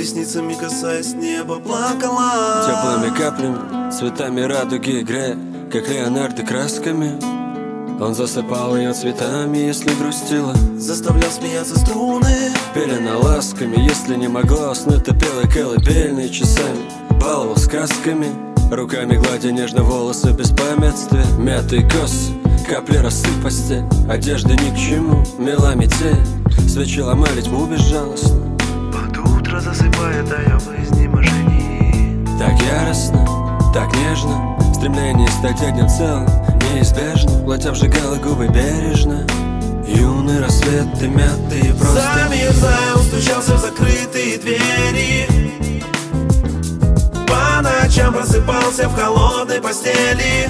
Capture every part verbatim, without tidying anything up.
ресницами касаясь неба, плакала теплыми каплями, цветами радуги играя, как Леонардо красками. Он засыпал ее цветами, если грустила, заставлял смеяться струны, пелена ласками. Если не могла уснуть, то пела колыбельные часами, баловал сказками, руками гладя нежно волосы без памятствия. Мятые косы, капли росы в постель, одежда ни к чему, мела метель. Свечи ломали тьму безжалостно, под утро засыпая, тая в изнеможении. Так яростно, так нежно, стремление стать одним целым неизбежно. Платье обжигало губы бережно, юный рассвет, ты мятые просто. Замерзая, он стучался в закрытые двери, по ночам просыпался в холодной постели.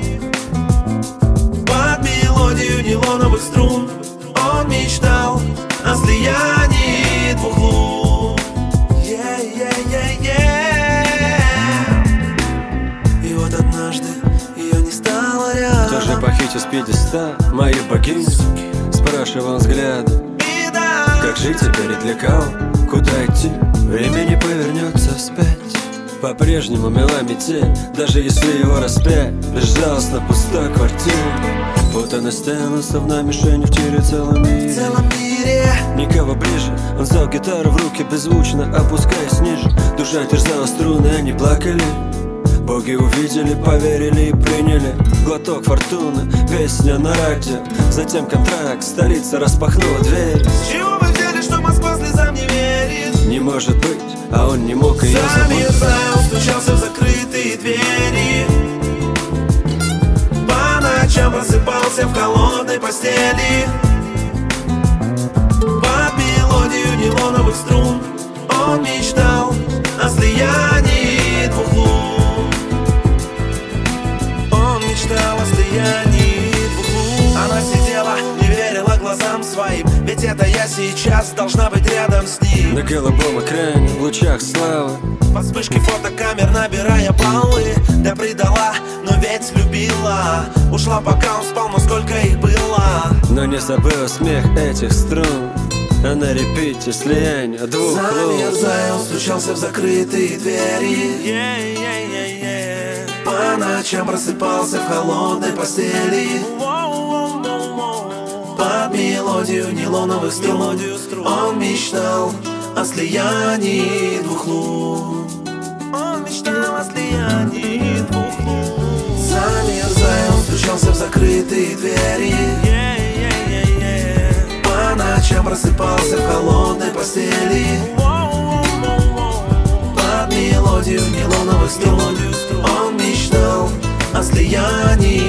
Под мелодию нейлоновых струн он мечтал о слиянии двух лун. Yeah, yeah, yeah, yeah. И вот однажды ее не стало рядом. Кто же похитил с пьедестала мою богиню? Спрашивал он взглядом. Беда. Как жить теперь и для кого? Куда идти? Время не повернется вспять. По-прежнему мела метель, даже если его распять. Безжалостно пустая квартира, путанная стены, словно мишень в тире целом мире. В целом мире Никого ближе, он взял гитару в руки беззвучно, опускаясь ниже. Душа терзала струны, они плакали. Боги увидели, поверили и приняли глоток фортуны, песня на радио. Затем контракт, столица распахнула дверь. С чего вы взяли, что Москва слезам не верит? Не может быть, а он не мог ее забыть. Замерзая, он стучался в закрытые двери, по ночам просыпался в холодной постели. Под мелодию нейлоновых струн он мечтал о слиянии двух лун. Он мечтал о слиянии двух лун. Она сидела, не верила глазам своим, ведь это я сейчас должна быть рядом с ним. На голубом экране, в лучах славы, под вспышки фотокамер набирая баллы. Да предала, но ведь любила. Ушла пока он спал, но сколько их было. но не забыла смех этих струн. А на репите слияние двух лун. Замерзая, он стучался в закрытые двери, Yeah, yeah, yeah, yeah. по ночам просыпался в холодной постели. Под мелодию нейлоновых струн он мечтал о слиянии двух лун. Он мечтал о слиянии двух лун. Замерзая, он стучался в закрытые двери, Yeah, yeah, yeah, yeah. по ночам просыпался в холодной постели. Под мелодию нейлоновых струн он мечтал о слиянии